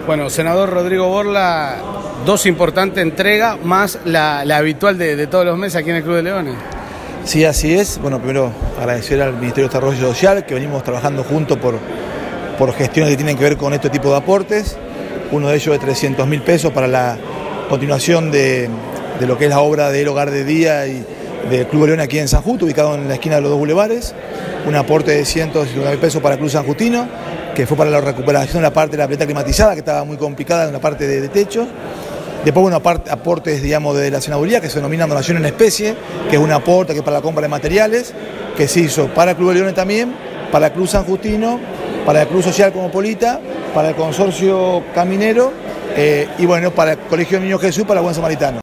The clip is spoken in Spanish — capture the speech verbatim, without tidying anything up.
Bueno, senador Rodrigo Borla, dos importantes entregas más la, la habitual de, de todos los meses aquí en el Club de Leones. Sí, así es. Bueno, primero agradecer al Ministerio de Desarrollo Social, que venimos trabajando juntos por, por gestiones que tienen que ver con este tipo de aportes. Uno de ellos de trescientos mil pesos para la continuación de, de lo que es la obra del Hogar de Día y del Club de Leones aquí en San Justo, ubicado en la esquina de los dos bulevares. Un aporte de ciento cincuenta mil pesos para el Club San Justino, que fue para la recuperación de la parte de la pileta climatizada, que estaba muy complicada en la parte de, de techo. Después, bueno, aportes, digamos, de la senaduría, que se denominan donación en especie, que es un aporte que es para la compra de materiales, que se hizo para el Club de Leones también, para el Club San Justino, para el Club Social Cosmopolita, para el Consorcio Caminero, eh, y bueno, para el Colegio de Niños Jesús, para el Buen Samaritano.